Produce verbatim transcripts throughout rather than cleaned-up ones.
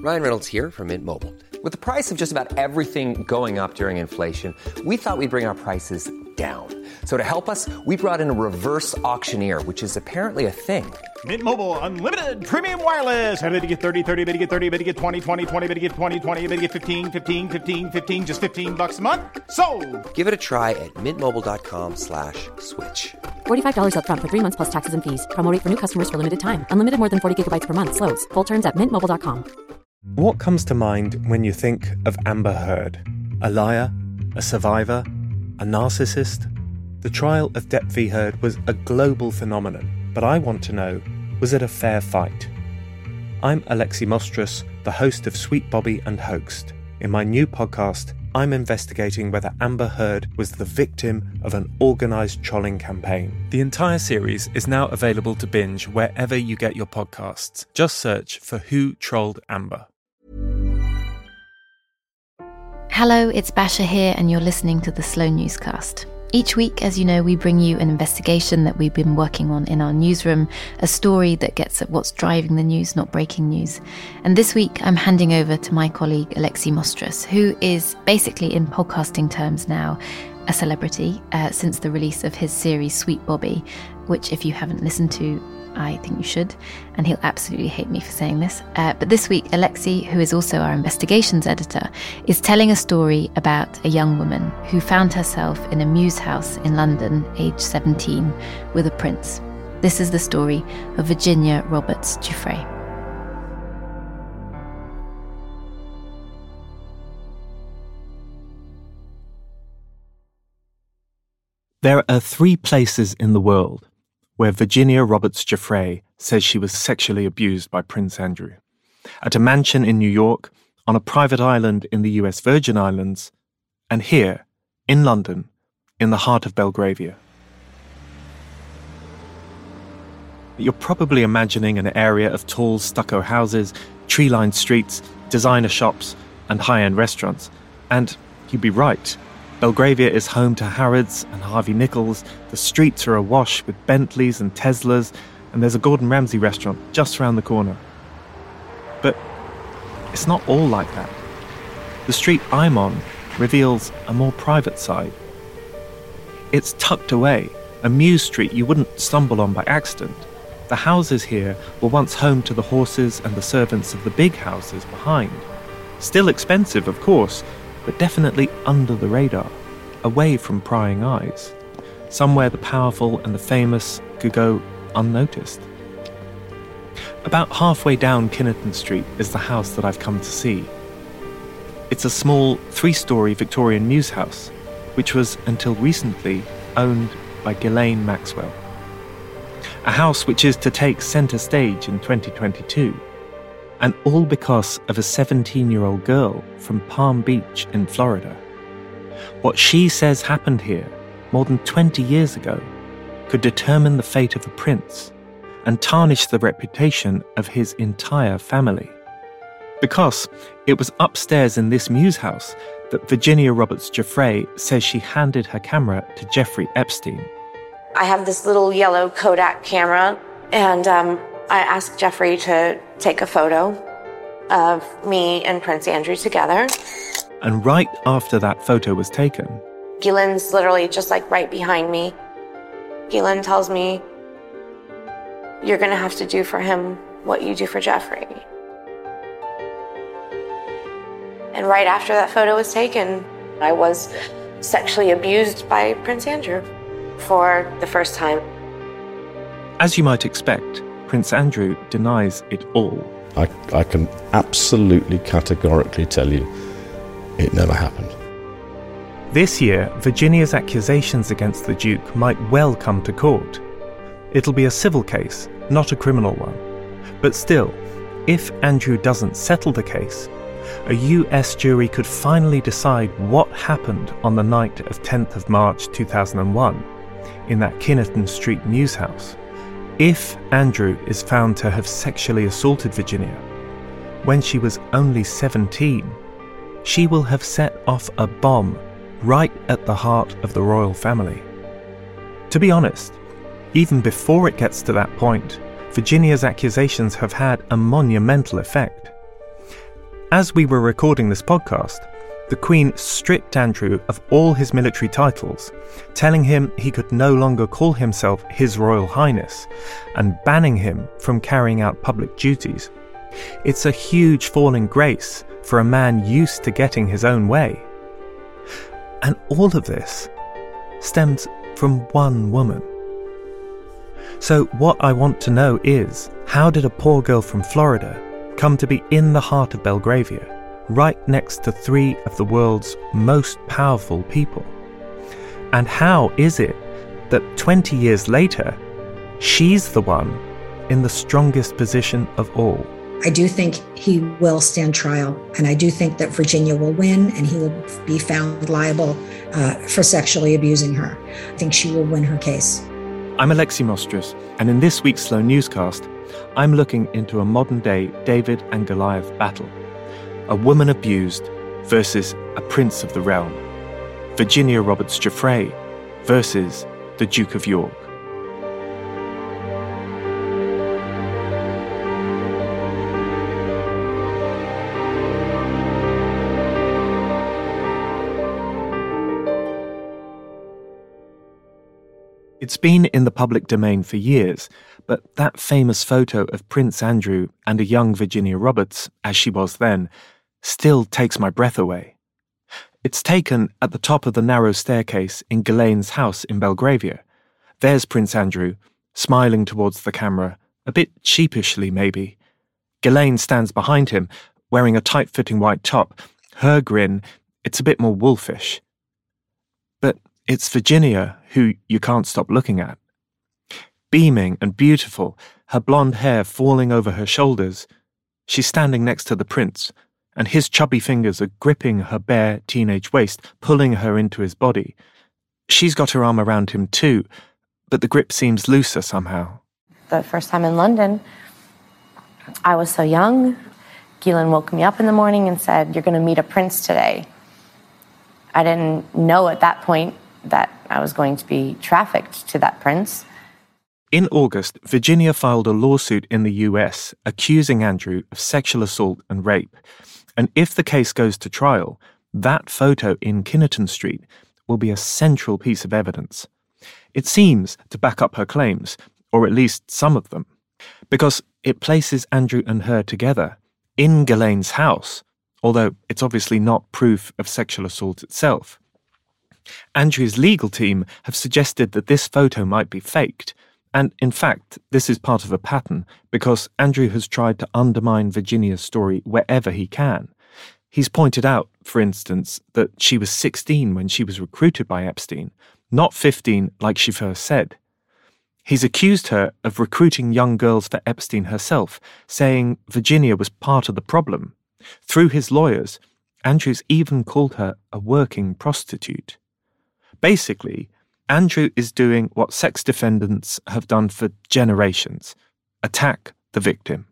Ryan Reynolds here from Mint Mobile. With the price of just about everything going up during inflation, we thought we'd bring our prices down. So to help us, we brought in a reverse auctioneer, which is apparently a thing. Mint Mobile Unlimited Premium Wireless. How to get thirty, thirty, how to get thirty, how to get twenty, twenty, twenty, how to get twenty, twenty, how to get fifteen, fifteen, fifteen, fifteen, just fifteen bucks a month? Sold! Give it a try at mintmobile.com slash switch. forty-five dollars up front for three months plus taxes and fees. Promo rate for new customers for limited time. Unlimited more than forty gigabytes per month. Slows full terms at mint mobile dot com. What comes to mind when you think of Amber Heard? A liar? A survivor? A narcissist? The trial of Depp v Heard was a global phenomenon, but I want to know, was it a fair fight? I'm Alexi Mostrous, the host of Sweet Bobby and Hoaxed. In my new podcast, I'm investigating whether Amber Heard was the victim of an organised trolling campaign. The entire series is now available to binge wherever you get your podcasts. Just search for Who Trolled Amber. Hello, it's Basha here, and you're listening to the Slow Newscast. Each week, as you know, we bring you an investigation that we've been working on in our newsroom, a story that gets at what's driving the news, not breaking news. And this week, I'm handing over to my colleague, Alexi Mostrous, who is basically, in podcasting terms now, a celebrity uh, since the release of his series Sweet Bobby, which, if you haven't listened to, I think you should, and he'll absolutely hate me for saying this. Uh, but this week, Alexi, who is also our investigations editor, is telling a story about a young woman who found herself in a mews house in London, aged seventeen, with a prince. This is the story of Virginia Roberts Giuffre. There are three places in the world where Virginia Roberts Giuffre says she was sexually abused by Prince Andrew. At a mansion in New York, on a private island in the U S Virgin Islands, and here, in London, in the heart of Belgravia. You're probably imagining an area of tall stucco houses, tree-lined streets, designer shops, and high-end restaurants. And you'd be right. Belgravia is home to Harrods and Harvey Nichols, the streets are awash with Bentleys and Teslas, and there's a Gordon Ramsay restaurant just around the corner. But it's not all like that. The street I'm on reveals a more private side. It's tucked away, a mews street you wouldn't stumble on by accident. The houses here were once home to the horses and the servants of the big houses behind. Still expensive, of course, but definitely under the radar, away from prying eyes, somewhere the powerful and the famous could go unnoticed. About halfway down Kinnerton Street is the house that I've come to see. It's a small, three-storey Victorian mews house, which was, until recently, owned by Ghislaine Maxwell. A house which is to take centre stage in twenty twenty-two. And all because of a seventeen-year-old girl from Palm Beach in Florida. What she says happened here more than twenty years ago could determine the fate of a prince and tarnish the reputation of his entire family. Because it was upstairs in this mews house that Virginia Roberts Giuffre says she handed her camera to Jeffrey Epstein. I have this little yellow Kodak camera, and um, I asked Jeffrey to take a photo of me and Prince Andrew together. And right after that photo was taken, Ghislaine's literally just like right behind me. Ghislaine tells me, "You're gonna have to do for him what you do for Jeffrey." And right after that photo was taken, I was sexually abused by Prince Andrew for the first time. As you might expect, Prince Andrew denies it all. I, I can absolutely categorically tell you it never happened. This year, Virginia's accusations against the Duke might well come to court. It'll be a civil case, not a criminal one. But still, if Andrew doesn't settle the case, a U S jury could finally decide what happened on the night of tenth of March two thousand one in that Kinnerton Street mews house. If Andrew is found to have sexually assaulted Virginia when she was only seventeen, she will have set off a bomb right at the heart of the royal family. To be honest, even before it gets to that point, Virginia's accusations have had a monumental effect. As we were recording this podcast, the Queen stripped Andrew of all his military titles, telling him he could no longer call himself His Royal Highness and banning him from carrying out public duties. It's a huge fall in grace for a man used to getting his own way. And all of this stems from one woman. So what I want to know is, how did a poor girl from Florida come to be in the heart of Belgravia, right next to three of the world's most powerful people? And how is it that twenty years later, she's the one in the strongest position of all? I do think he will stand trial, and I do think that Virginia will win and he will be found liable uh, for sexually abusing her. I think she will win her case. I'm Alexi Mostrous, and in this week's Slow Newscast, I'm looking into a modern-day David and Goliath battle. A woman abused versus a prince of the realm. Virginia Roberts Giuffre versus the Duke of York. It's been in the public domain for years, but that famous photo of Prince Andrew and a young Virginia Roberts, as she was then, still takes my breath away. It's taken at the top of the narrow staircase in Ghislaine's house in Belgravia. There's Prince Andrew, smiling towards the camera, a bit sheepishly maybe. Ghislaine stands behind him, wearing a tight-fitting white top. Her grin, it's a bit more wolfish. But it's Virginia who you can't stop looking at. Beaming and beautiful, her blonde hair falling over her shoulders, she's standing next to the prince, and his chubby fingers are gripping her bare teenage waist, pulling her into his body. She's got her arm around him too, but the grip seems looser somehow. The first time in London, I was so young. Ghislaine woke me up in the morning and said, "You're going to meet a prince today." I didn't know at that point that I was going to be trafficked to that prince. In August, Virginia filed a lawsuit in the U S accusing Andrew of sexual assault and rape. And if the case goes to trial, that photo in Kinnerton Street will be a central piece of evidence. It seems to back up her claims, or at least some of them, because it places Andrew and her together in Ghislaine's house, although it's obviously not proof of sexual assault itself. Andrew's legal team have suggested that this photo might be faked, and in fact, this is part of a pattern because Andrew has tried to undermine Virginia's story wherever he can. He's pointed out, for instance, that she was sixteen when she was recruited by Epstein, not fifteen like she first said. He's accused her of recruiting young girls for Epstein herself, saying Virginia was part of the problem. Through his lawyers, Andrew's even called her a working prostitute. Basically, Andrew is doing what sex defendants have done for generations: attack the victim.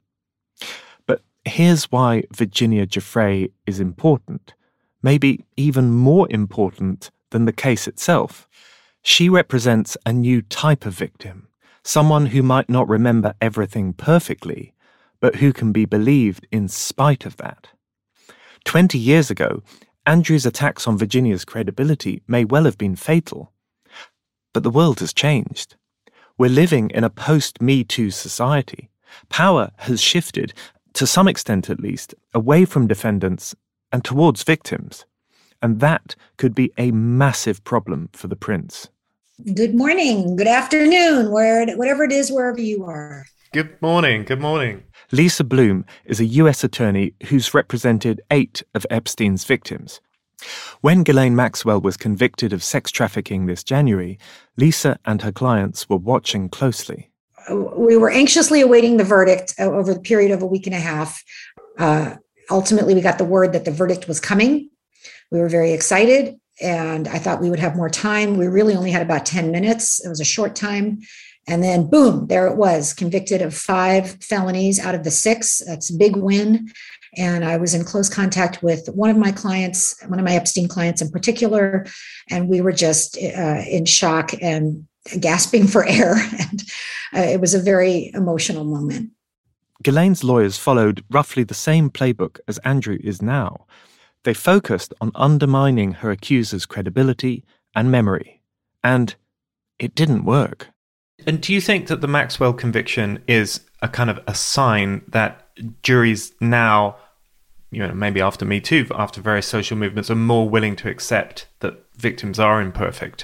But here's why Virginia Giuffre is important, maybe even more important than the case itself. She represents a new type of victim, someone who might not remember everything perfectly, but who can be believed in spite of that. Twenty years ago, Andrew's attacks on Virginia's credibility may well have been fatal. But the world has changed. We're living in a post-Me Too society. Power has shifted, to some extent at least, away from defendants and towards victims. And that could be a massive problem for the prince. Good morning, good afternoon, where, whatever it is, wherever you are. Good morning, good morning. Lisa Bloom is a U S attorney who's represented eight of Epstein's victims. When Ghislaine Maxwell was convicted of sex trafficking this January, Lisa and her clients were watching closely. We were anxiously awaiting the verdict over the period of a week and a half. Uh, ultimately, we got the word that the verdict was coming. We were very excited, and I thought we would have more time. We really only had about ten minutes. It was a short time. And then, boom, there it was, convicted of five felonies out of the six. That's a big win. And I was in close contact with one of my clients, one of my Epstein clients in particular, and we were just uh, in shock and gasping for air. And uh, it was a very emotional moment. Ghislaine's lawyers followed roughly the same playbook as Andrew is now. They focused on undermining her accuser's credibility and memory. And it didn't work. And do you think that the Maxwell conviction is a kind of a sign that juries now, you know, maybe after Me Too, after various social movements, are more willing to accept that victims are imperfect?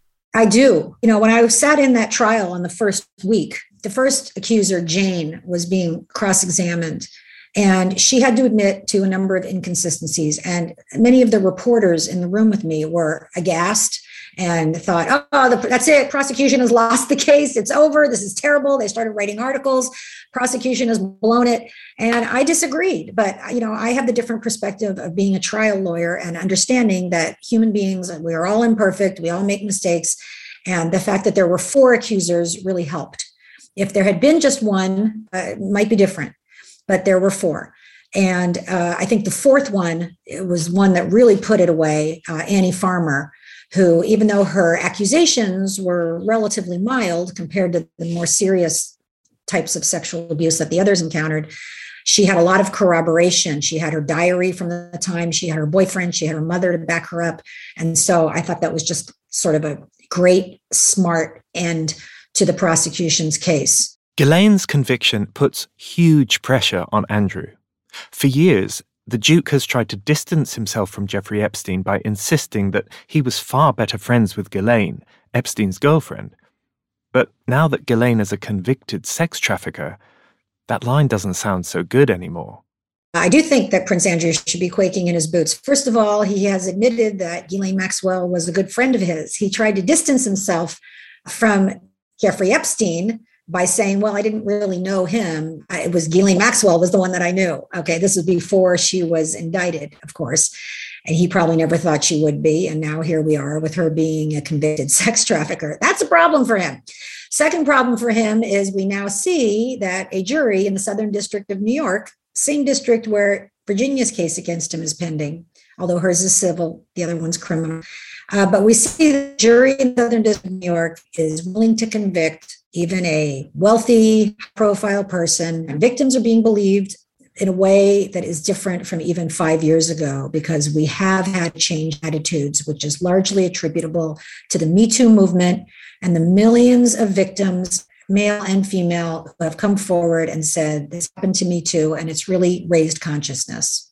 I do. You know, when I sat in that trial on the first week, the first accuser, Jane, was being cross-examined, and she had to admit to a number of inconsistencies. And many of the reporters in the room with me were aghast and thought, oh, the, that's it. Prosecution has lost the case. It's over. This is terrible. They started writing articles. Prosecution has blown it. And I disagreed. But, you know, I have the different perspective of being a trial lawyer and understanding that human beings, we are all imperfect. We all make mistakes. And the fact that there were four accusers really helped. If there had been just one, uh, it might be different. But there were four. And uh, I think the fourth one, it was one that really put it away, uh, Annie Farmer, who, even though her accusations were relatively mild compared to the more serious types of sexual abuse that the others encountered, she had a lot of corroboration. She had her diary from the time, she had her boyfriend, she had her mother to back her up. And so I thought that was just sort of a great, smart end to the prosecution's case. Ghislaine's conviction puts huge pressure on Andrew. For years, the Duke has tried to distance himself from Jeffrey Epstein by insisting that he was far better friends with Ghislaine, Epstein's girlfriend. But now that Ghislaine is a convicted sex trafficker, that line doesn't sound so good anymore. I do think that Prince Andrew should be quaking in his boots. First of all, he has admitted that Ghislaine Maxwell was a good friend of his. He tried to distance himself from Jeffrey Epstein by saying, well, I didn't really know him. It was Ghislaine Maxwell was the one that I knew. Okay, this was before she was indicted, of course. And he probably never thought she would be. And now here we are with her being a convicted sex trafficker. That's a problem for him. Second problem for him is we now see that a jury in the Southern District of New York, same district where Virginia's case against him is pending, although hers is civil, the other one's criminal. Uh, but we see the jury in the Southern District of New York is willing to convict even a wealthy, profile person. And victims are being believed in a way that is different from even five years ago, because we have had changed attitudes, which is largely attributable to the Me Too movement and the millions of victims, male and female, who have come forward and said, this happened to me too, and it's really raised consciousness.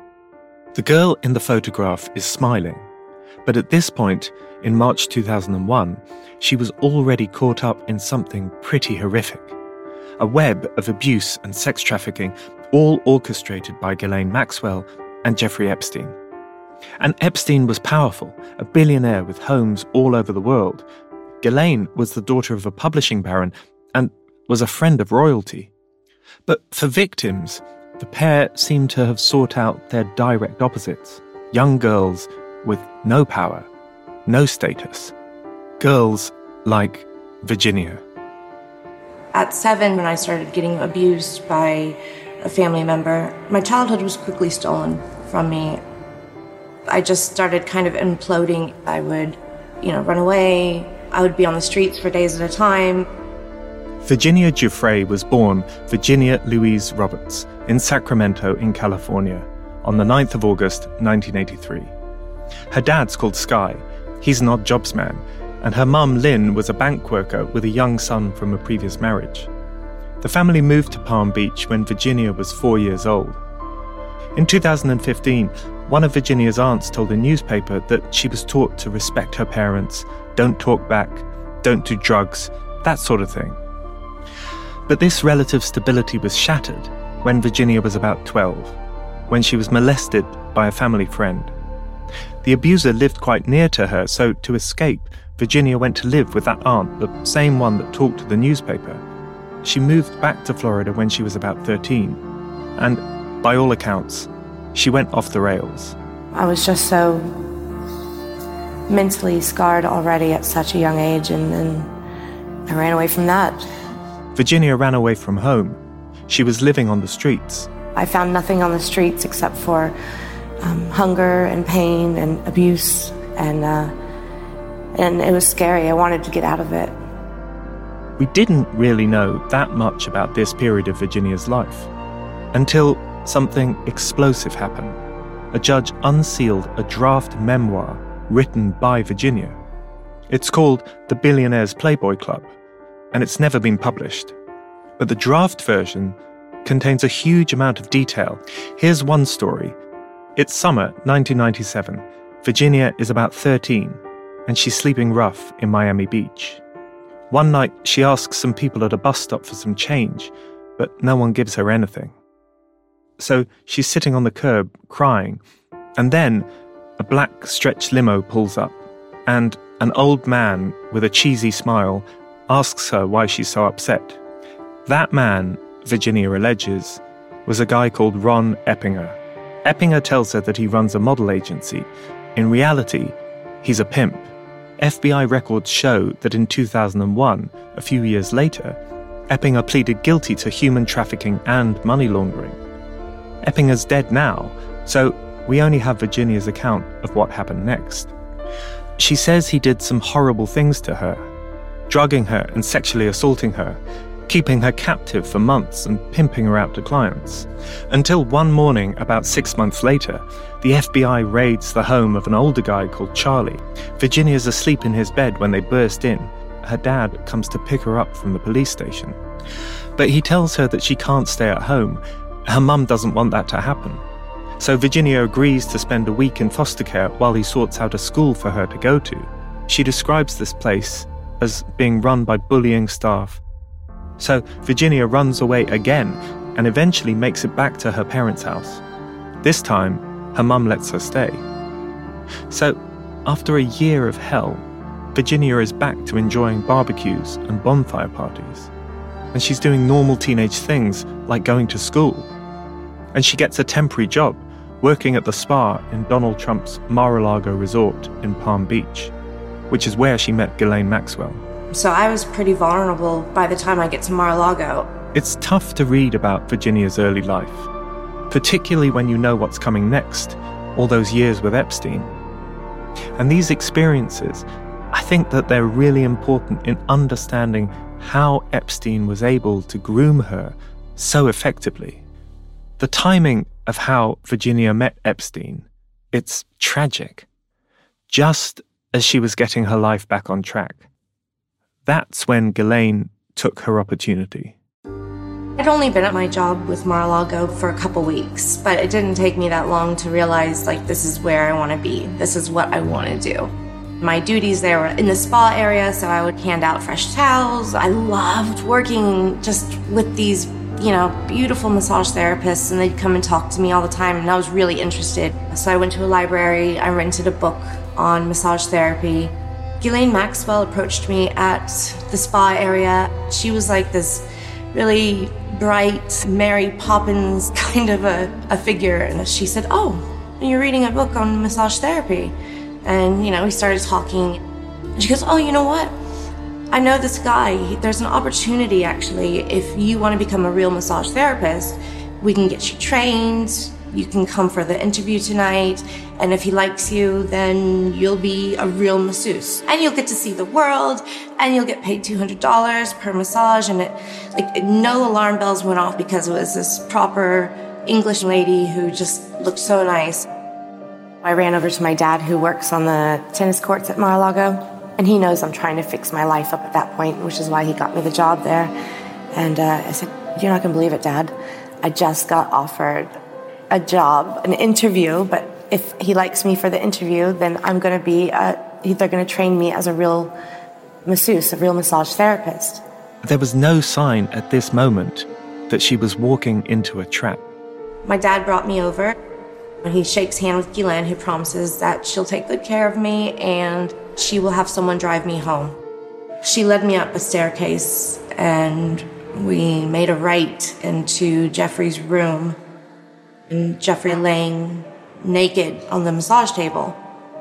The girl in the photograph is smiling, but at this point, in March two thousand one, she was already caught up in something pretty horrific. A web of abuse and sex trafficking, all orchestrated by Ghislaine Maxwell and Jeffrey Epstein. And Epstein was powerful, a billionaire with homes all over the world. Ghislaine was the daughter of a publishing baron and was a friend of royalty. But for victims, the pair seemed to have sought out their direct opposites. Young girls with no power, no status. Girls like Virginia. At seven, when I started getting abused by a family member, my childhood was quickly stolen from me. I just started kind of imploding. I would, you know, run away. I would be on the streets for days at a time. Virginia Giuffre was born Virginia Louise Roberts in Sacramento in California on the ninth of August, nineteen eighty-three. Her dad's called Sky. He's an odd jobs man, and her mum, Lynn, was a bank worker with a young son from a previous marriage. The family moved to Palm Beach when Virginia was four years old. In two thousand fifteen, one of Virginia's aunts told a newspaper that she was taught to respect her parents, don't talk back, don't do drugs, that sort of thing. But this relative stability was shattered when Virginia was about twelve, when she was molested by a family friend. The abuser lived quite near to her, so to escape, Virginia went to live with that aunt, the same one that talked to the newspaper. She moved back to Florida when she was about thirteen, and by all accounts, she went off the rails. I was just so mentally scarred already at such a young age, and then I ran away from that. Virginia ran away from home. She was living on the streets. I found nothing on the streets except for um, hunger and pain and abuse, and uh, and it was scary. I wanted to get out of it. we didn't really know that much about this period of Virginia's life until something explosive happened. A judge unsealed a draft memoir written by Virginia. It's called The Billionaire's Playboy Club, and it's never been published. But the draft version contains a huge amount of detail. Here's one story. It's summer nineteen ninety-seven. Virginia is about thirteen, and she's sleeping rough in Miami Beach. One night, she asks some people at a bus stop for some change, but no one gives her anything. So she's sitting on the curb, crying, and then a black stretch limo pulls up, and an old man with a cheesy smile asks her why she's so upset. That man, Virginia alleges, was a guy called Ron Eppinger. Eppinger tells her that he runs a model agency. In reality, he's a pimp. F B I records show that in two thousand one, a few years later, Eppinger pleaded guilty to human trafficking and money laundering. Eppinger's dead now, so we only have Virginia's account of what happened next. She says he did some horrible things to her, drugging her and sexually assaulting her, keeping her captive for months and pimping her out to clients. Until one morning, about six months later, the F B I raids the home of an older guy called Charlie. Virginia's asleep in his bed when they burst in. Her dad comes to pick her up from the police station. But he tells her that she can't stay at home. Her mum doesn't want that to happen. So Virginia agrees to spend a week in foster care while he sorts out a school for her to go to. She describes this place as being run by bullying staff. So Virginia runs away again and eventually makes it back to her parents' house. This time, her mum lets her stay. So, after a year of hell, Virginia is back to enjoying barbecues and bonfire parties. And she's doing normal teenage things like going to school. And she gets a temporary job working at the spa in Donald Trump's Mar-a-Lago resort in Palm Beach, which is where she met Ghislaine Maxwell. So I was pretty vulnerable by the time I get to Mar-a-Lago. It's tough to read about Virginia's early life, particularly when you know what's coming next, all those years with Epstein. And these experiences, I think that they're really important in understanding how Epstein was able to groom her so effectively. The timing of how Virginia met Epstein, it's tragic. Just as she was getting her life back on track. That's when Ghislaine took her opportunity. I'd only been at my job with Mar-a-Lago for a couple weeks, but it didn't take me that long to realize, like, this is where I want to be. This is what I want to do. My duties there were in the spa area, so I would hand out fresh towels. I loved working just with these, you know, beautiful massage therapists, and they'd come and talk to me all the time, and I was really interested. So I went to a library, I rented a book on massage therapy. Ghislaine Maxwell approached me at the spa area. She was like this really bright Mary Poppins kind of a, a figure, and she said, "Oh, you're reading a book on massage therapy." And, you know, we started talking. And she goes, "Oh, you know what? I know this guy. There's an opportunity, actually. If you want to become a real massage therapist, we can get you trained. You can come for the interview tonight. And if he likes you, then you'll be a real masseuse. And you'll get to see the world. And you'll get paid two hundred dollars per massage." And it, like, no alarm bells went off because it was this proper English lady who just looked so nice. I ran over to my dad, who works on the tennis courts at Mar-a-Lago. And he knows I'm trying to fix my life up at that point, which is why he got me the job there. And uh, I said, "You're not going to believe it, Dad. I just got offered a job, an interview, but if he likes me for the interview, then I'm going to be, a, they're going to train me as a real masseuse, a real massage therapist." There was no sign at this moment that she was walking into a trap. My dad brought me over. He shakes hand with Ghislaine, who promises that she'll take good care of me and she will have someone drive me home. She led me up a staircase and we made a right into Jeffrey's room. And Jeffrey laying naked on the massage table.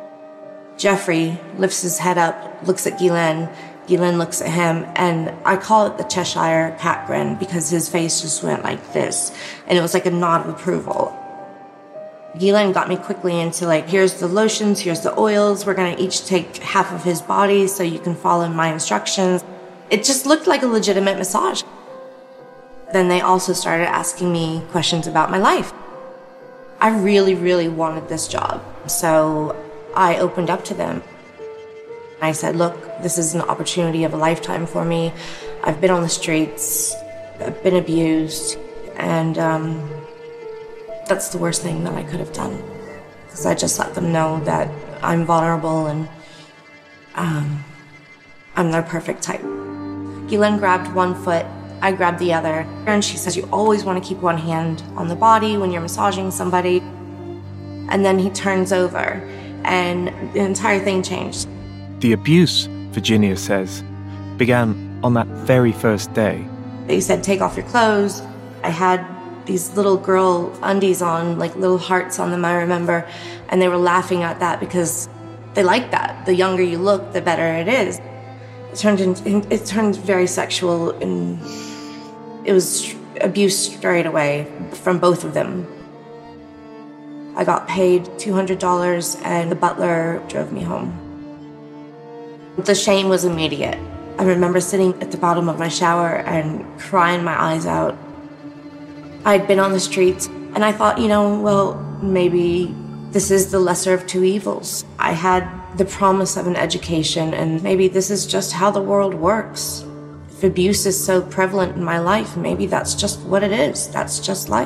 Jeffrey lifts his head up, looks at Ghislaine. Ghislaine looks at him, and I call it the Cheshire cat grin because his face just went like this, and it was like a nod of approval. Ghislaine got me quickly into, like, here's the lotions, here's the oils, we're gonna each take half of his body so you can follow my instructions. It just looked like a legitimate massage. Then they also started asking me questions about my life. I really, really wanted this job, so I opened up to them. I said, look, this is an opportunity of a lifetime for me. I've been on the streets, I've been abused, and um, that's the worst thing that I could have done. Because I just let them know that I'm vulnerable and um, I'm their perfect type. Ghislaine grabbed one foot, I grabbed the other, and she says, you always want to keep one hand on the body when you're massaging somebody. And then he turns over, and the entire thing changed. The abuse, Virginia says, began on that very first day. They said, take off your clothes. I had these little girl undies on, like little hearts on them, I remember, and they were laughing at that because they like that. The younger you look, the better it is. It turned into, it turned very sexual, and it was abuse straight away from both of them. I got paid two hundred dollars, and the butler drove me home. The shame was immediate. I remember sitting at the bottom of my shower and crying my eyes out. I'd been on the streets, and I thought, you know, well, maybe this is the lesser of two evils. I had the promise of an education, and maybe this is just how the world works. If abuse is so prevalent in my life, maybe that's just what it is. That's just life.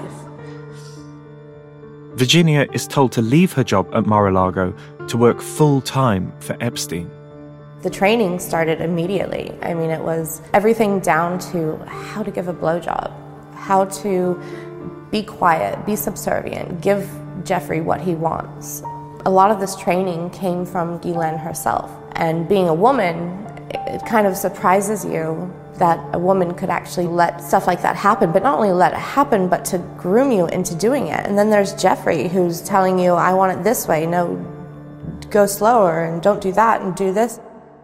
Virginia is told to leave her job at Mar-a-Lago to work full-time for Epstein. The training started immediately. I mean, it was everything down to how to give a blowjob, how to be quiet, be subservient, give Jeffrey what he wants. A lot of this training came from Ghislaine herself. And being a woman, it kind of surprises you that a woman could actually let stuff like that happen, but not only let it happen, but to groom you into doing it. And then there's Jeffrey, who's telling you, I want it this way, no, go slower, and don't do that, and do this.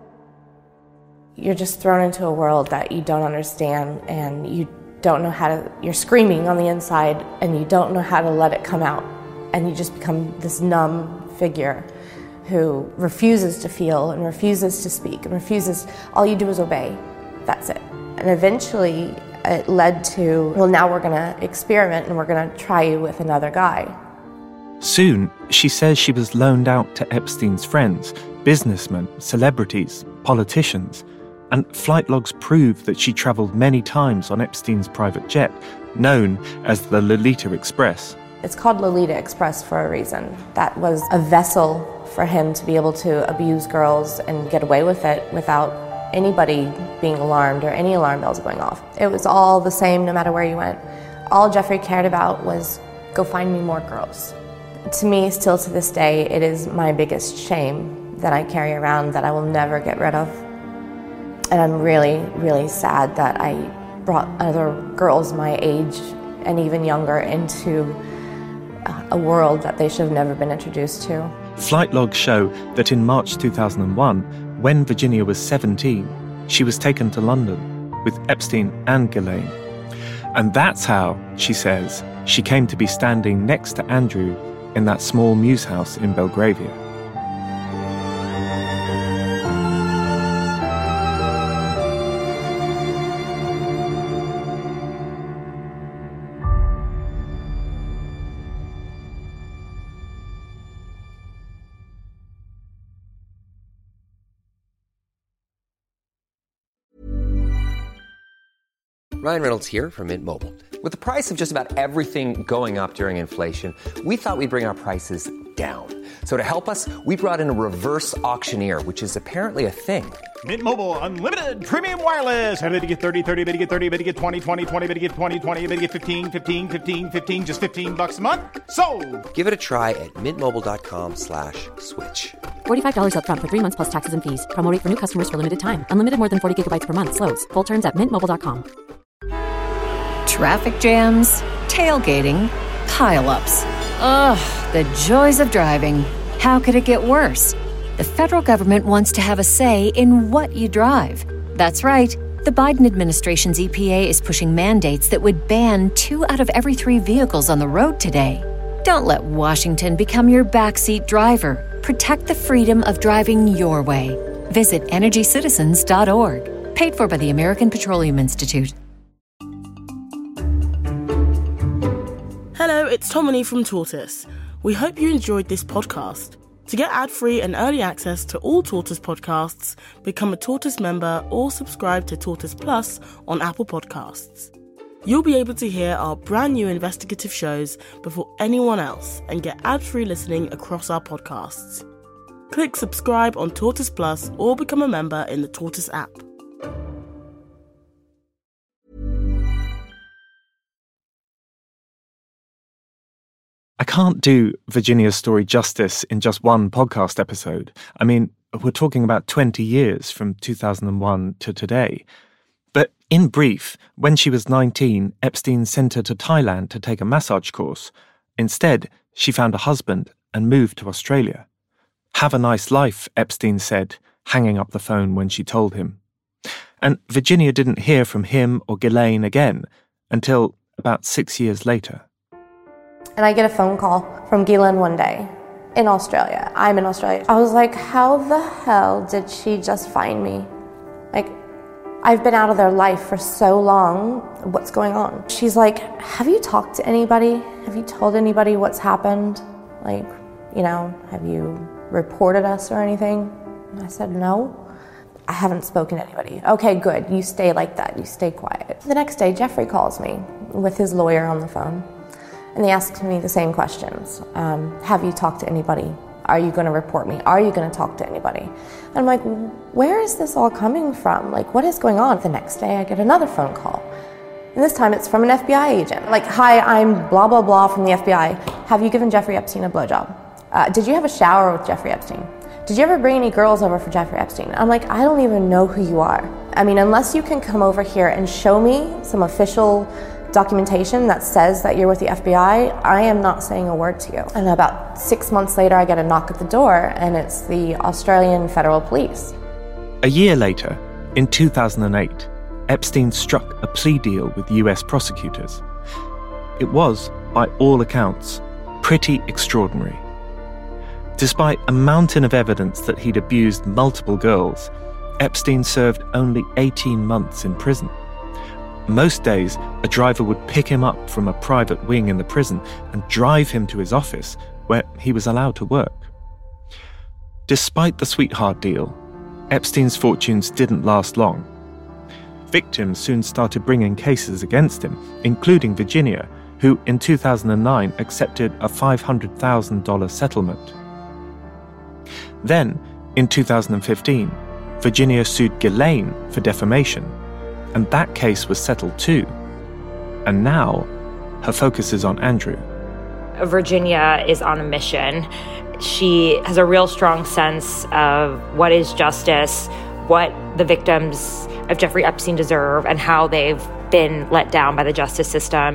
You're just thrown into a world that you don't understand, and you don't know how to, you're screaming on the inside, and you don't know how to let it come out. And you just become this numb figure who refuses to feel and refuses to speak and refuses, all you do is obey. That's it. And eventually it led to, well, now we're gonna experiment and we're gonna try you with another guy. Soon, she says she was loaned out to Epstein's friends, businessmen, celebrities, politicians, and flight logs prove that she travelled many times on Epstein's private jet, known as the Lolita Express. It's called Lolita Express for a reason. That was a vessel for him to be able to abuse girls and get away with it without anybody being alarmed or any alarm bells going off. It was all the same no matter where you went. All Jeffrey cared about was, go find me more girls. To me, still to this day, it is my biggest shame that I carry around that I will never get rid of. And I'm really, really sad that I brought other girls my age and even younger into a world that they should have never been introduced to. Flight logs show that in March two thousand one, when Virginia was seventeen, she was taken to London with Epstein and Ghislaine. And that's how, she says, she came to be standing next to Andrew in that small mews house in Belgravia. Ryan Reynolds here from Mint Mobile. With the price of just about everything going up during inflation, we thought we'd bring our prices down. So to help us, we brought in a reverse auctioneer, which is apparently a thing. Mint Mobile Unlimited Premium Wireless. How to get thirty, thirty, how to get thirty, how to get twenty, twenty, twenty, how to get twenty, twenty, how to get fifteen, fifteen, fifteen, fifteen, just fifteen bucks a month? Sold! Give it a try at mintmobile.com slash switch. forty-five dollars up front for three months plus taxes and fees. Promo rate for new customers for limited time. Unlimited more than forty gigabytes per month. Slows full terms at mint mobile dot com. Traffic jams, tailgating, pile-ups. Ugh, the joys of driving. How could it get worse? The federal government wants to have a say in what you drive. That's right. The Biden administration's E P A is pushing mandates that would ban two out of every three vehicles on the road today. Don't let Washington become your backseat driver. Protect the freedom of driving your way. Visit energy citizens dot org. Paid for by the American Petroleum Institute. Hello, it's Tomini from Tortoise. We hope you enjoyed this podcast. To get ad-free and early access to all Tortoise podcasts, become a Tortoise member or subscribe to Tortoise Plus on Apple Podcasts. You'll be able to hear our brand new investigative shows before anyone else and get ad-free listening across our podcasts. Click subscribe on Tortoise Plus or become a member in the Tortoise app. I can't do Virginia's story justice in just one podcast episode. I mean, we're talking about twenty years from two thousand one to today. But in brief, when she was nineteen, Epstein sent her to Thailand to take a massage course. Instead, she found a husband and moved to Australia. Have a nice life, Epstein said, hanging up the phone when she told him. And Virginia didn't hear from him or Ghislaine again until about six years later. And I get a phone call from Ghislaine one day in Australia. I'm in Australia. I was like, how the hell did she just find me? Like, I've been out of their life for so long. What's going on? She's like, have you talked to anybody? Have you told anybody what's happened? Like, you know, have you reported us or anything? And I said, no. I haven't spoken to anybody. Okay, good. You stay like that. You stay quiet. The next day, Jeffrey calls me with his lawyer on the phone. And they asked me the same questions. Um, have you talked to anybody? Are you going to report me? Are you going to talk to anybody? And I'm like, where is this all coming from? Like, what is going on? The next day, I get another phone call. And this time, it's from an F B I agent. Like, hi, I'm blah, blah, blah from the F B I. Have you given Jeffrey Epstein a blowjob? Uh, did you have a shower with Jeffrey Epstein? Did you ever bring any girls over for Jeffrey Epstein? I'm like, I don't even know who you are. I mean, unless you can come over here and show me some official documentation that says that you're with the F B I, I am not saying a word to you. And about six months later, I get a knock at the door, and it's the Australian Federal Police. A year later, in two thousand eight, Epstein struck a plea deal with U S prosecutors. It was, by all accounts, pretty extraordinary. Despite a mountain of evidence that he'd abused multiple girls, Epstein served only eighteen months in prison. Most days, a driver would pick him up from a private wing in the prison and drive him to his office, where he was allowed to work. Despite the sweetheart deal, Epstein's fortunes didn't last long. Victims soon started bringing cases against him, including Virginia, who in two thousand nine accepted a five hundred thousand dollars settlement. Then, in two thousand fifteen, Virginia sued Ghislaine for defamation, and that case was settled too. And now, her focus is on Andrew. Virginia is on a mission. She has a real strong sense of what is justice, what the victims of Jeffrey Epstein deserve, and how they've been let down by the justice system.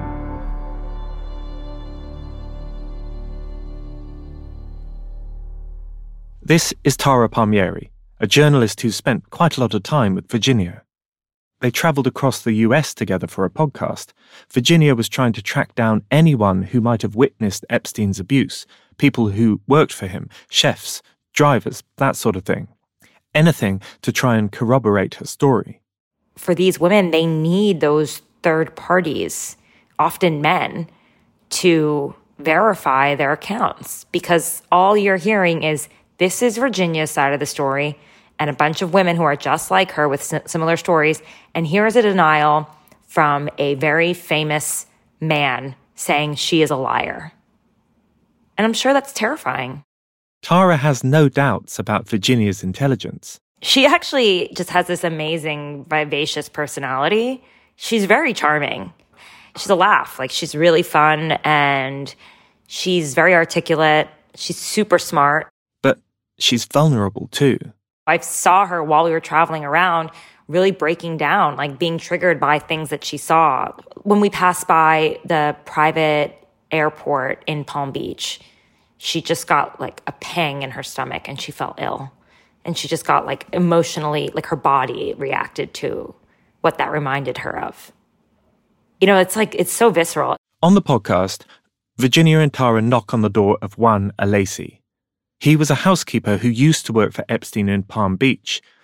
This is Tara Palmieri, a journalist who spent quite a lot of time with Virginia. They travelled across the U S together for a podcast. Virginia was trying to track down anyone who might have witnessed Epstein's abuse, people who worked for him, chefs, drivers, that sort of thing. Anything to try and corroborate her story. For these women, they need those third parties, often men, to verify their accounts, because all you're hearing is, this is Virginia's side of the story, and a bunch of women who are just like her with similar stories, and here's a denial from a very famous man saying she is a liar. And I'm sure that's terrifying. Tara has no doubts about Virginia's intelligence. She actually just has this amazing, vivacious personality. She's very charming. She's a laugh. Like, she's really fun, and she's very articulate. She's super smart. But she's vulnerable too. I saw her while we were traveling around really breaking down, like being triggered by things that she saw. When we passed by the private airport in Palm Beach, she just got like a pang in her stomach and she felt ill. And she just got like emotionally, like her body reacted to what that reminded her of. You know, it's like, it's so visceral. On the podcast, Virginia and Tara knock on the door of Juan Alesi. He was a housekeeper who used to work for Epstein in Palm Beach.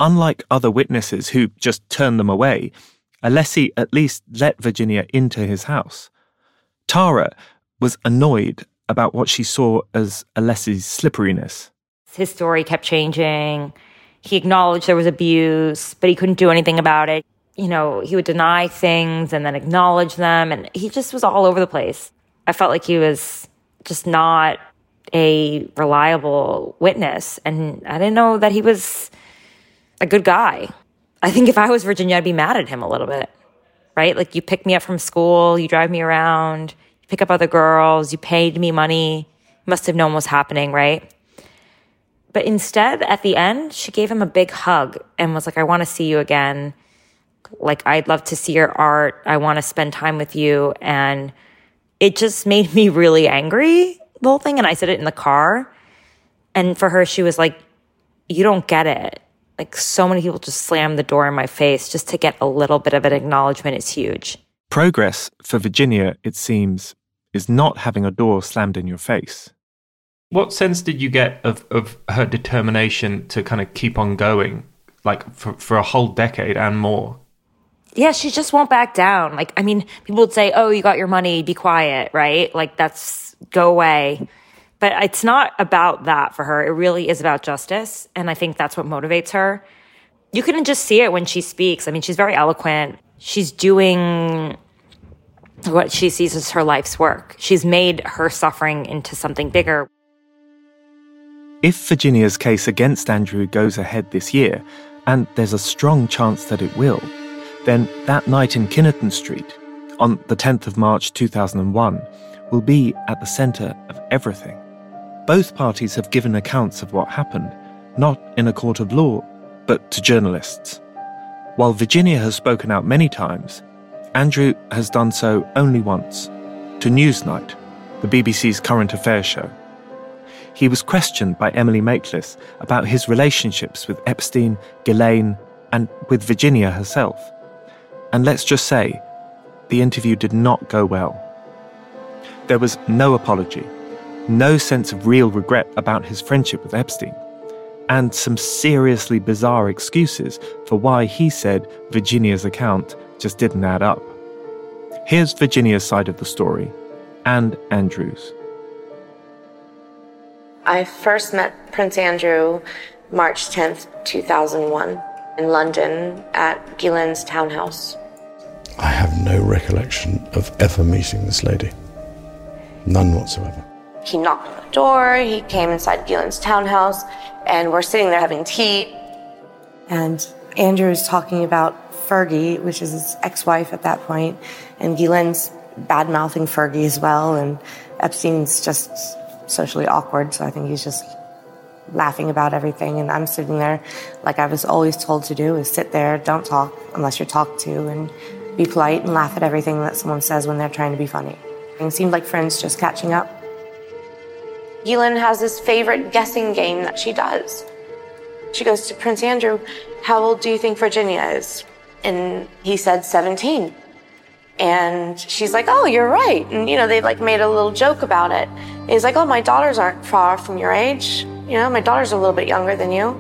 unlike other witnesses who just turned them away, Alessi at least let Virginia into his house. Tara was annoyed about what she saw as Alessi's slipperiness. His story kept changing. He acknowledged there was abuse, but he couldn't do anything about it. You know, he would deny things and then acknowledge them, and he just was all over the place. I felt like he was just not a reliable witness, and I didn't know that he was a good guy. I think if I was Virginia, I'd be mad at him a little bit, right? Like, you pick me up from school, you drive me around, you pick up other girls, you paid me money. You must have known what was happening, right? But instead, at the end, she gave him a big hug and was like, I want to see you again. Like, I'd love to see your art. I want to spend time with you. And it just made me really angry, the whole thing. And I said it in the car. And for her, she was like, you don't get it. Like, so many people just slammed the door in my face just to get a little bit of an acknowledgement is huge. Progress for Virginia, it seems, is not having a door slammed in your face. What sense did you get of, of her determination to kind of keep on going, like for, for a whole decade and more? Yeah, she just won't back down. Like, I mean, people would say, oh, you got your money, be quiet, right? Like, that's, go away. But it's not about that for her. It really is about justice. And I think that's what motivates her. You can just see it when she speaks. I mean, she's very eloquent. She's doing what she sees as her life's work. She's made her suffering into something bigger. If Virginia's case against Andrew goes ahead this year, and there's a strong chance that it will, then that night in Kinnerton Street, on the tenth of March two thousand one, will be at the centre of everything. Both parties have given accounts of what happened, not in a court of law, but to journalists. While Virginia has spoken out many times, Andrew has done so only once, to Newsnight, the B B C's current affairs show. He was questioned by Emily Maitlis about his relationships with Epstein, Ghislaine, and with Virginia herself. And let's just say, the interview did not go well. There was no apology, no sense of real regret about his friendship with Epstein, and some seriously bizarre excuses for why he said Virginia's account just didn't add up. Here's Virginia's side of the story, and Andrew's. I first met Prince Andrew March tenth, two thousand one, in London at Ghislaine's townhouse. I have no recollection of ever meeting this lady. None whatsoever. He knocked on the door, he came inside Ghislaine's townhouse, and we're sitting there having tea. And Andrew is talking about Fergie, which is his ex-wife at that point, and Ghislaine's bad-mouthing Fergie as well, and Epstein's just socially awkward, so I think he's just laughing about everything, and I'm sitting there like I was always told to do, is sit there, don't talk unless you're talked to, and be polite and laugh at everything that someone says when they're trying to be funny. And it seemed like friends just catching up. Ghislaine has this favorite guessing game that she does. She goes to Prince Andrew, how old do you think Virginia is? And he said seventeen. And she's like, oh, you're right. And, you know, they like made a little joke about it. And he's like, oh, my daughters aren't far from your age. You know, my daughter's a little bit younger than you.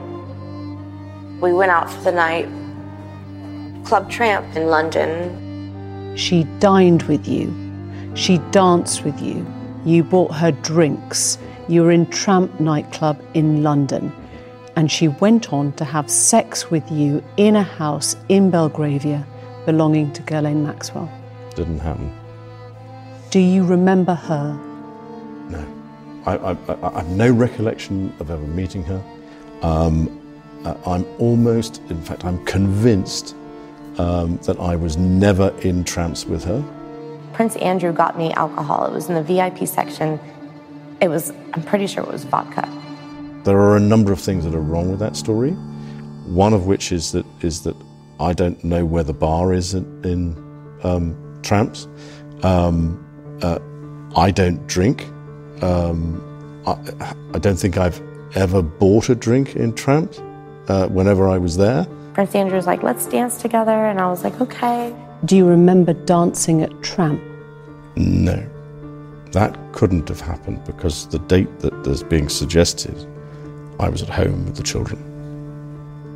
We went out for the night. Club Tramp in London. She dined with you. She danced with you. You bought her drinks. You were in Tramp nightclub in London. And she went on to have sex with you in a house in Belgravia belonging to Ghislaine Maxwell. Didn't happen. Do you remember her? No. I, I, I, I have no recollection of ever meeting her. Um, uh, I'm almost, in fact, I'm convinced um, that I was never in Tramps with her. Prince Andrew got me alcohol. It was in the V I P section. It was, I'm pretty sure it was vodka. There are a number of things that are wrong with that story. One of which is that is that I don't know where the bar is in, in um, Tramps. Um, uh, I don't drink. Um, I, I don't think I've ever bought a drink in Tramps uh, whenever I was there. Prince Andrew was like, let's dance together. And I was like, okay. Do you remember dancing at Tramp? No. That couldn't have happened because the date that is being suggested, I was at home with the children.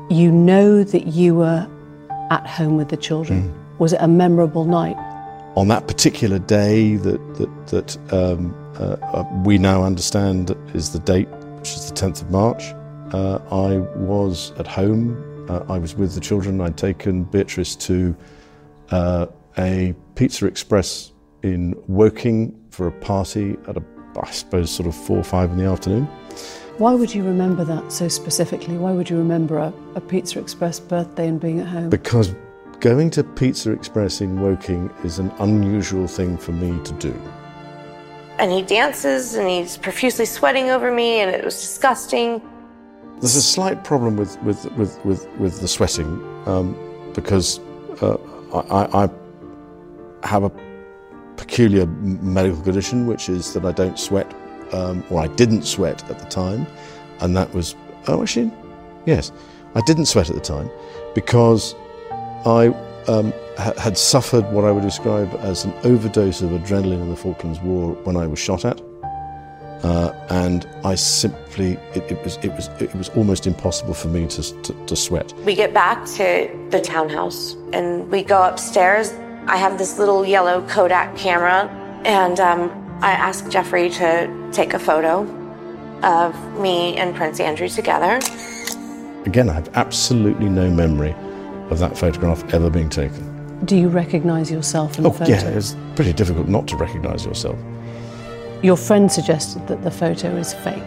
You know that you were at home with the children. Mm. Was it a memorable night? On that particular day that, that, that um, uh, we now understand is the date, which is the tenth of March, uh, I was at home. Uh, I was with the children. I'd taken Beatrice to uh, a Pizza Express in Woking for a party at, a, I suppose, sort of four or five in the afternoon. Why would you remember that so specifically? Why would you remember a, a Pizza Express birthday and being at home? Because going to Pizza Express in Woking is an unusual thing for me to do. And he dances and he's profusely sweating over me and it was disgusting. There's a slight problem with, with, with, with, with the sweating um, because uh, I, I have a peculiar medical condition, which is that I don't sweat, um, or I didn't sweat at the time, and that was, oh actually, yes, I didn't sweat at the time because I um, ha- had suffered what I would describe as an overdose of adrenaline in the Falklands War when I was shot at. Uh, and I simply, it, it was it was it was almost impossible for me to, to to sweat. We get back to the townhouse and we go upstairs. I have this little yellow Kodak camera, and um, I ask Jeffrey to take a photo of me and Prince Andrew together. Again, I have absolutely no memory of that photograph ever being taken. Do you recognise yourself in oh, the photo? Yeah, it's pretty difficult not to recognise yourself. Your friend suggested that the photo is fake.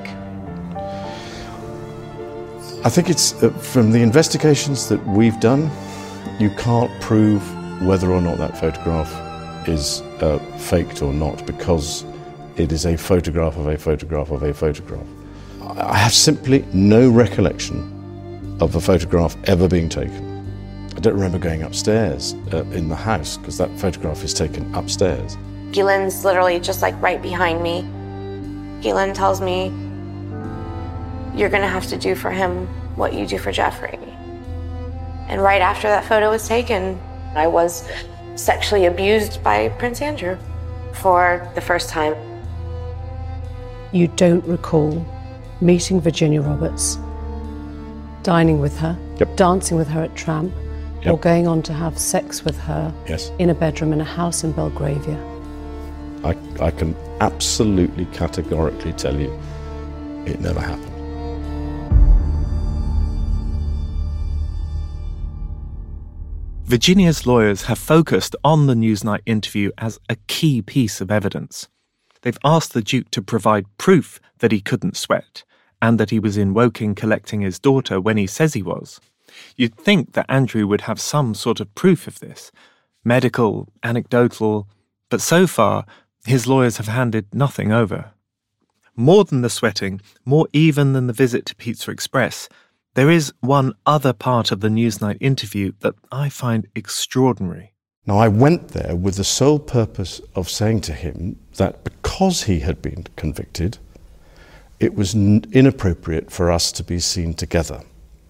I think it's, uh, from the investigations that we've done, you can't prove whether or not that photograph is uh, faked or not, because it is a photograph of a photograph of a photograph. I have simply no recollection of a photograph ever being taken. I don't remember going upstairs uh, in the house, because that photograph is taken upstairs. Gielan's literally just like right behind me. Gielan tells me, you're gonna have to do for him what you do for Jeffrey. And right after that photo was taken, I was sexually abused by Prince Andrew for the first time. You don't recall meeting Virginia Roberts, dining with her, yep. dancing with her at Tramp, yep. or going on to have sex with her yes. in a bedroom in a house in Belgravia? I, I can absolutely categorically tell you it never happened. Virginia's lawyers have focused on the Newsnight interview as a key piece of evidence. They've asked the Duke to provide proof that he couldn't sweat and that he was in Woking collecting his daughter when he says he was. You'd think that Andrew would have some sort of proof of this, medical, anecdotal, but so far, his lawyers have handed nothing over. More than the sweating, more even than the visit to Pizza Express, there is one other part of the Newsnight interview that I find extraordinary. Now, I went there with the sole purpose of saying to him that because he had been convicted, it was n- inappropriate for us to be seen together.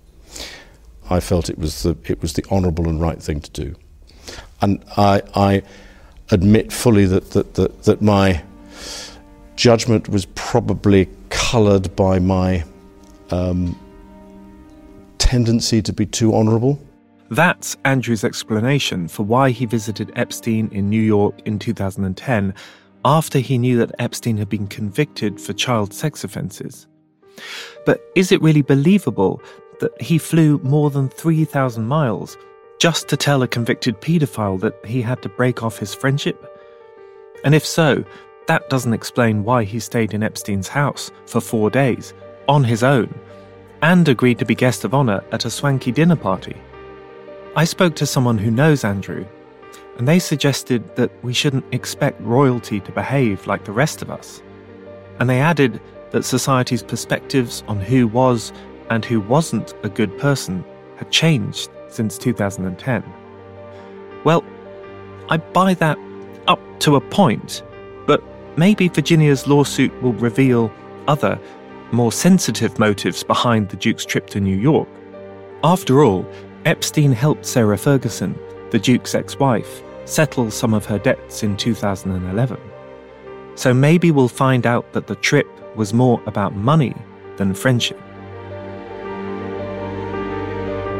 I felt it was the it was the honourable and right thing to do. And I... I admit fully that, that, that, that my judgment was probably coloured by my um, tendency to be too honourable. That's Andrew's explanation for why he visited Epstein in New York in two thousand ten, after he knew that Epstein had been convicted for child sex offences. But is it really believable that he flew more than three thousand miles just to tell a convicted paedophile that he had to break off his friendship? And if so, that doesn't explain why he stayed in Epstein's house for four days, on his own, and agreed to be guest of honour at a swanky dinner party. I spoke to someone who knows Andrew, and they suggested that we shouldn't expect royalty to behave like the rest of us. And they added that society's perspectives on who was and who wasn't a good person had changed since two thousand ten. Well, I buy that up to a point, but maybe Virginia's lawsuit will reveal other, more sensitive motives behind the Duke's trip to New York. After all, Epstein helped Sarah Ferguson, the Duke's ex-wife, settle some of her debts in two thousand eleven. So maybe we'll find out that the trip was more about money than friendship.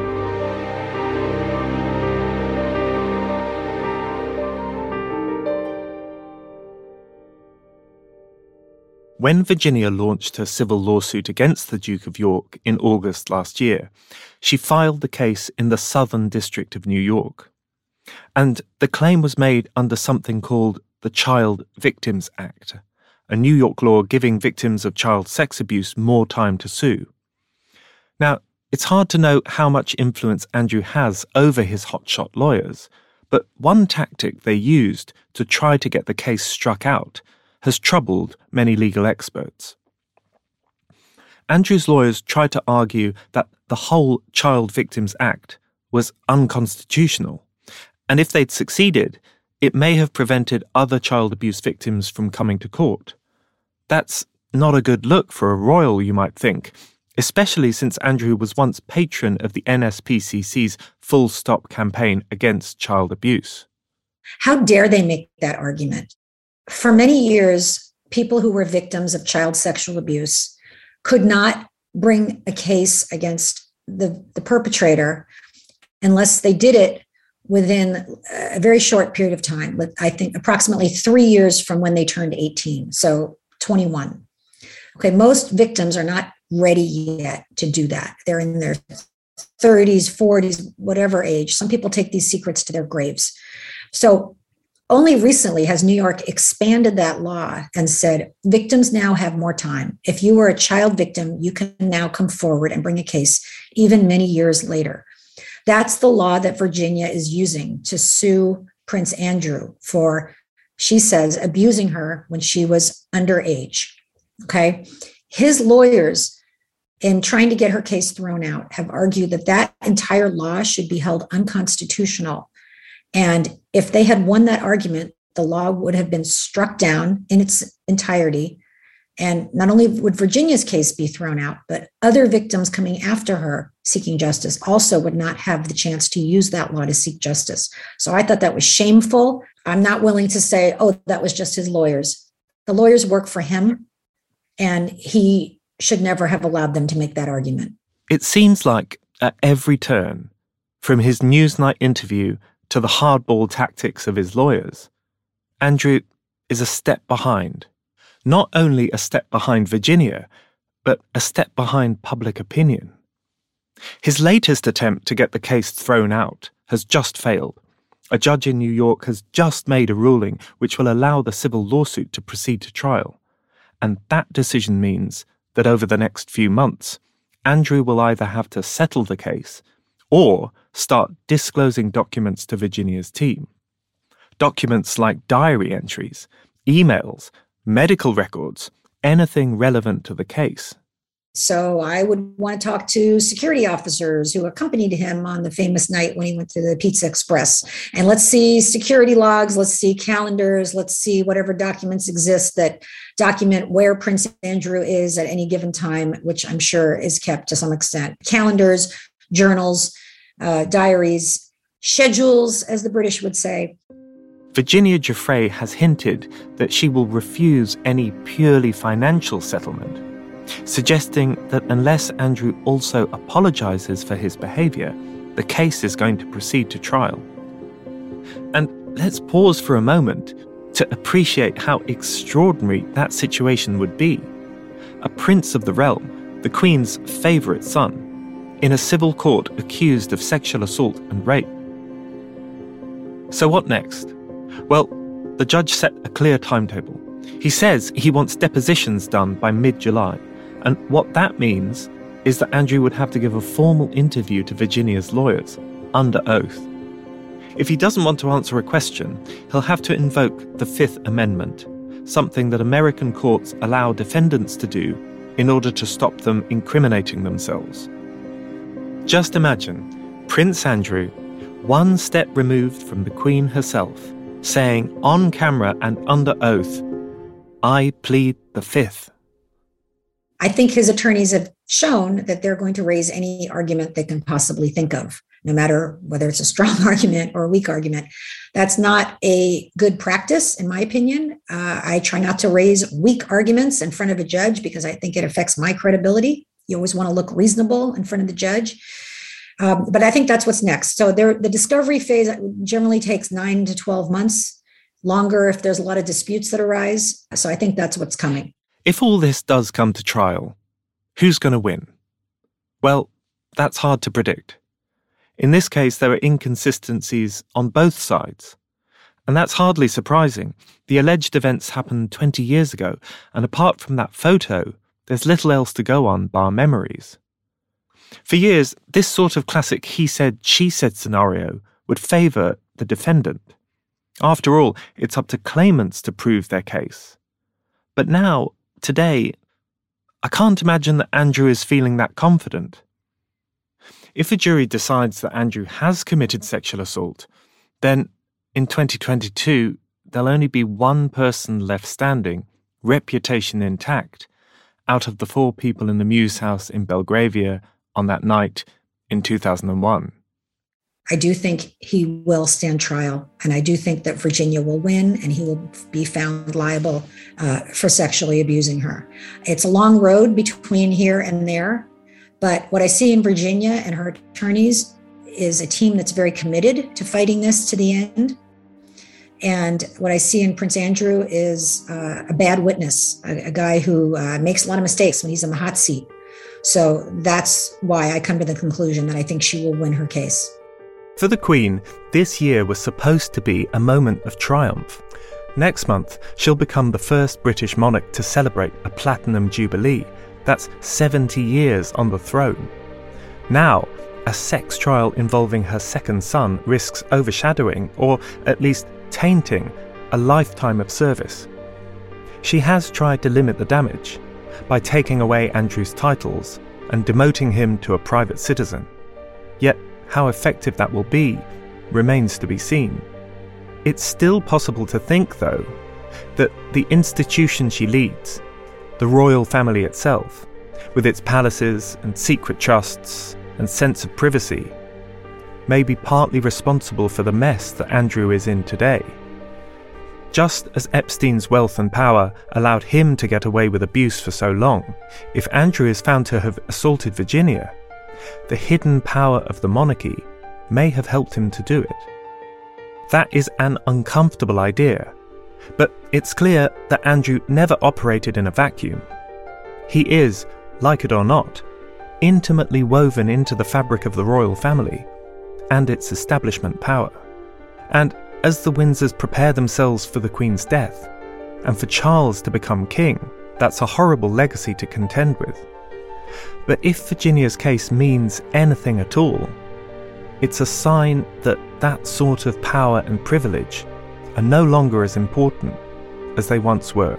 When Virginia launched her civil lawsuit against the Duke of York in August last year, she filed the case in the Southern District of New York. And the claim was made under something called the Child Victims Act, a New York law giving victims of child sex abuse more time to sue. Now, it's hard to know how much influence Andrew has over his hotshot lawyers, but one tactic they used to try to get the case struck out has troubled many legal experts. Andrew's lawyers tried to argue that the whole Child Victims Act was unconstitutional, and if they'd succeeded, it may have prevented other child abuse victims from coming to court. That's not a good look for a royal, you might think, especially since Andrew was once patron of the N S P C C's Full Stop campaign against child abuse. How dare they make that argument? For many years, people who were victims of child sexual abuse could not bring a case against the, the perpetrator unless they did it within a very short period of time. I think approximately three years from when they turned eighteen, so twenty-one. Okay, most victims are not ready yet to do that. They're in their thirties, forties, whatever age. Some people take these secrets to their graves. So only recently has New York expanded that law and said, victims now have more time. If you were a child victim, you can now come forward and bring a case even many years later. That's the law that Virginia is using to sue Prince Andrew for, she says, abusing her when she was underage. Okay. His lawyers, in trying to get her case thrown out, have argued that that entire law should be held unconstitutional. And if they had won that argument, the law would have been struck down in its entirety. And not only would Virginia's case be thrown out, but other victims coming after her seeking justice also would not have the chance to use that law to seek justice. So I thought that was shameful. I'm not willing to say, oh, that was just his lawyers. The lawyers work for him, and he should never have allowed them to make that argument. It seems like at every turn, from his Newsnight interview to the hardball tactics of his lawyers, Andrew is a step behind. Not only a step behind Virginia, but a step behind public opinion. His latest attempt to get the case thrown out has just failed. A judge in New York has just made a ruling which will allow the civil lawsuit to proceed to trial. And that decision means that over the next few months, Andrew will either have to settle the case or start disclosing documents to Virginia's team. Documents like diary entries, emails, medical records, anything relevant to the case. So I would want to talk to security officers who accompanied him on the famous night when he went to the Pizza Express. And let's see security logs, let's see calendars, let's see whatever documents exist that document where Prince Andrew is at any given time, which I'm sure is kept to some extent. Calendars, journals, uh, diaries, schedules, as the British would say. Virginia Giuffre has hinted that she will refuse any purely financial settlement, suggesting that unless Andrew also apologizes for his behavior, the case is going to proceed to trial. And let's pause for a moment to appreciate how extraordinary that situation would be. A prince of the realm, the Queen's favourite son, in a civil court accused of sexual assault and rape. So what next? Well, the judge set a clear timetable. He says he wants depositions done by mid-July, and what that means is that Andrew would have to give a formal interview to Virginia's lawyers, under oath. If he doesn't want to answer a question, he'll have to invoke the Fifth Amendment, something that American courts allow defendants to do in order to stop them incriminating themselves. Just imagine Prince Andrew, one step removed from the Queen herself, saying on camera and under oath, "I plead the Fifth." I think his attorneys have shown that they're going to raise any argument they can possibly think of, no matter whether it's a strong argument or a weak argument. That's not a good practice, in my opinion. Uh, I try not to raise weak arguments in front of a judge because I think it affects my credibility. You always want to look reasonable in front of the judge. Um, but I think that's what's next. So there, the discovery phase generally takes nine to twelve months, longer if there's a lot of disputes that arise. So I think that's what's coming. If all this does come to trial, who's going to win? Well, that's hard to predict. In this case, there are inconsistencies on both sides. And that's hardly surprising. The alleged events happened twenty years ago, and apart from that photo, there's little else to go on bar memories. For years, this sort of classic he said, she said scenario would favour the defendant. After all, it's up to claimants to prove their case. But now, today, I can't imagine that Andrew is feeling that confident. If a jury decides that Andrew has committed sexual assault, then in twenty twenty-two, there'll only be one person left standing, reputation intact, out of the four people in the Mews house in Belgravia on that night in two thousand one. I do think he will stand trial, and I do think that Virginia will win and he will be found liable uh, for sexually abusing her. It's a long road between here and there, but what I see in Virginia and her attorneys is a team that's very committed to fighting this to the end. And what I see in Prince Andrew is uh, a bad witness, a, a guy who uh, makes a lot of mistakes when he's in the hot seat. So that's why I come to the conclusion that I think she will win her case. For the Queen, this year was supposed to be a moment of triumph. Next month, she'll become the first British monarch to celebrate a platinum jubilee. That's seventy years on the throne. Now, a sex trial involving her second son risks overshadowing, or at least tainting, a lifetime of service. She has tried to limit the damage by taking away Andrew's titles and demoting him to a private citizen. Yet, how effective that will be remains to be seen. It's still possible to think, though, that the institution she leads, the royal family itself, with its palaces and secret trusts and sense of privacy, may be partly responsible for the mess that Andrew is in today. Just as Epstein's wealth and power allowed him to get away with abuse for so long, if Andrew is found to have assaulted Virginia, the hidden power of the monarchy may have helped him to do it. That is an uncomfortable idea, but it's clear that Andrew never operated in a vacuum. He is, like it or not, intimately woven into the fabric of the royal family and its establishment power. And as the Windsors prepare themselves for the Queen's death, and for Charles to become king, that's a horrible legacy to contend with. But if Virginia's case means anything at all, it's a sign that that sort of power and privilege are no longer as important as they once were.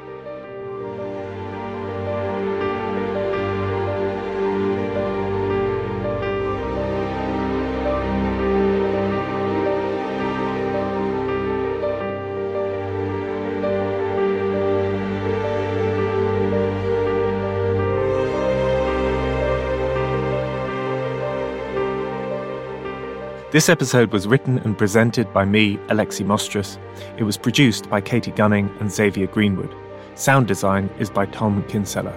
This episode was written and presented by me, Alexi Mostras. It was produced by Katie Gunning and Xavier Greenwood. Sound design is by Tom Kinsella.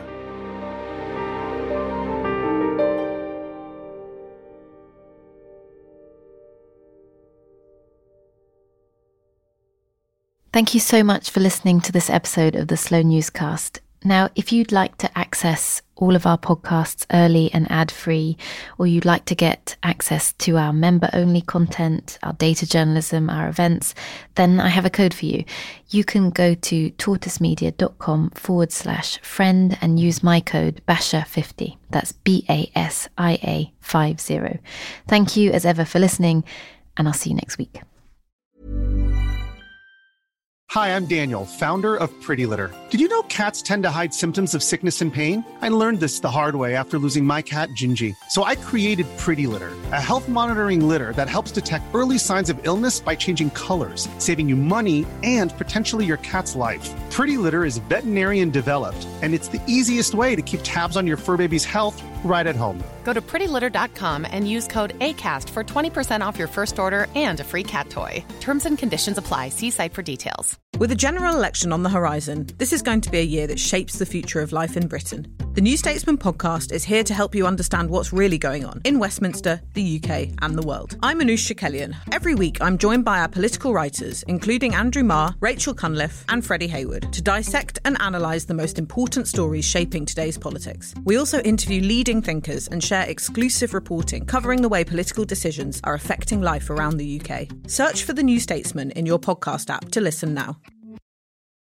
Thank you so much for listening to this episode of the Slow Newscast. Now, if you'd like to access all of our podcasts early and ad-free, or you'd like to get access to our member-only content, our data journalism, our events, then I have a code for you. You can go to tortoisemedia.com forward slash friend and use my code Basha fifty. That's B A S I A fifty. Thank you as ever for listening, and I'll see you next week. Hi, I'm Daniel, founder of Pretty Litter. Did you know cats tend to hide symptoms of sickness and pain? I learned this the hard way after losing my cat, Gingy. So I created Pretty Litter, a health monitoring litter that helps detect early signs of illness by changing colors, saving you money and potentially your cat's life. Pretty Litter is veterinarian developed, and it's the easiest way to keep tabs on your fur baby's health right at home. Go to pretty litter dot com and use code ACAST for twenty percent off your first order and a free cat toy. Terms and conditions apply. See site for details. With a general election on the horizon, this is going to be a year that shapes the future of life in Britain. The New Statesman podcast is here to help you understand what's really going on in Westminster, the U K and the world. I'm Anoush Chakelian. Every week I'm joined by our political writers, including Andrew Marr, Rachel Cunliffe and Freddie Hayward, to dissect and analyse the most important stories shaping today's politics. We also interview leading thinkers and share exclusive reporting covering the way political decisions are affecting life around the U K. Search for The New Statesman in your podcast app to listen now.